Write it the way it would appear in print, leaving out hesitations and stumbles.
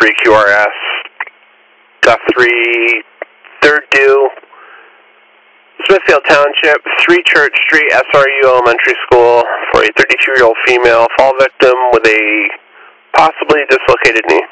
3QRS, Guthrie, 3rd due, Smithfield Township, 3 Church Street, SRU Elementary School, for a 32-year-old female fall victim with a possibly dislocated knee.